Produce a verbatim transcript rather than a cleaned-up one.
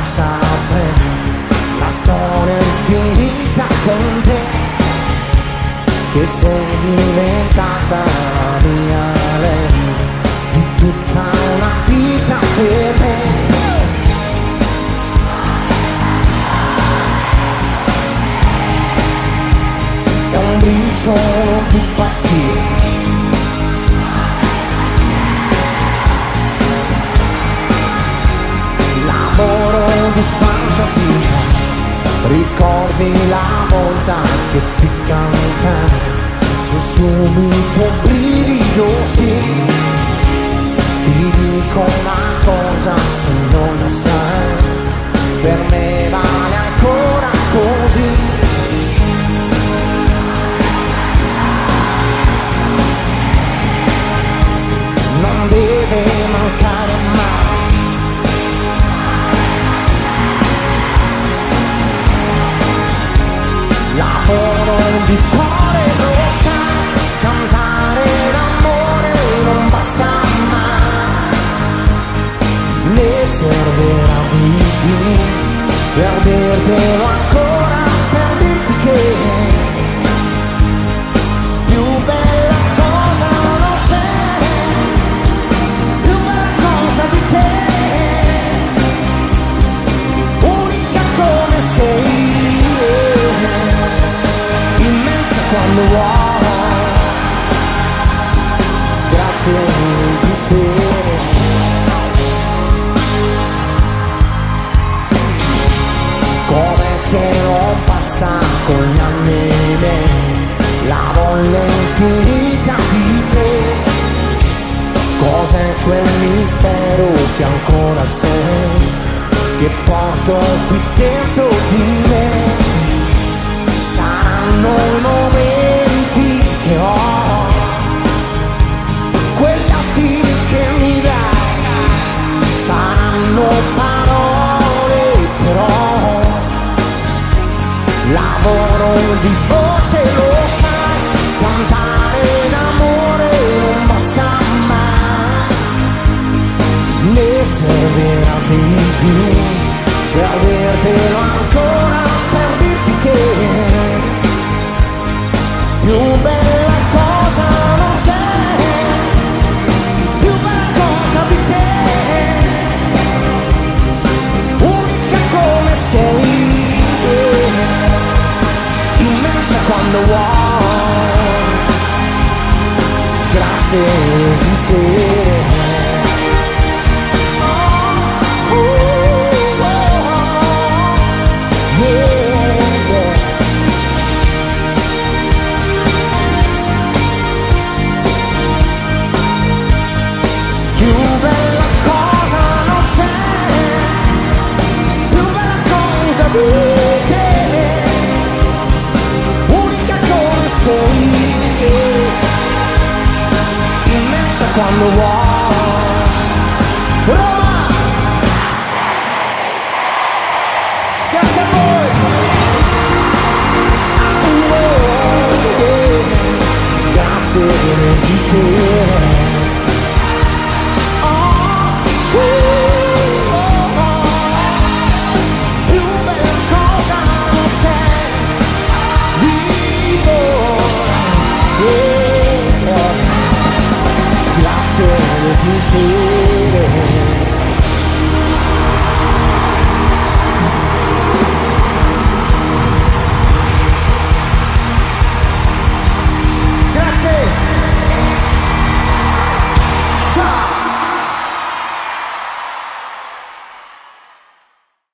sapere la storia infinita con te, che sei diventata la mia lei, di tutta una vita per me. È un briciolo di pazzia, l'amore di fantasia, ricordi la volta che ti cantai, fu subito brivido, sì. Ti dico una cosa, se non la sai, per me vale ancora così. Non deve mancare mai lavoro di cuore, lo sai, cantare l'amore non basta mai, ne servirà di più per dirtelo ancora, per dirti che più bella cosa non c'è, più bella cosa di te, unica come sei, immensa quando vuoi, grazie di esistere. Come che non passa con gli anni miei, la voglia infinita di te, cos'è quel mistero che ancora sei, che porto qui dentro di me. Saranno i momenti che ho, quegli attimi che mi dai, saranno parole però, lavoro di voce, lo sai, cantare d'amore non basta mai, ne servirà di più per dirtelo ancora, per dirti che più bella cosa non c'è, più bella cosa di te, unica come sei, immensa quando vuoi, grazie di esistere. Unica come sei, immensa quando vuoi. Roma! Grazie a voi! Oh, yeah. Grazie di esistere. Esistere.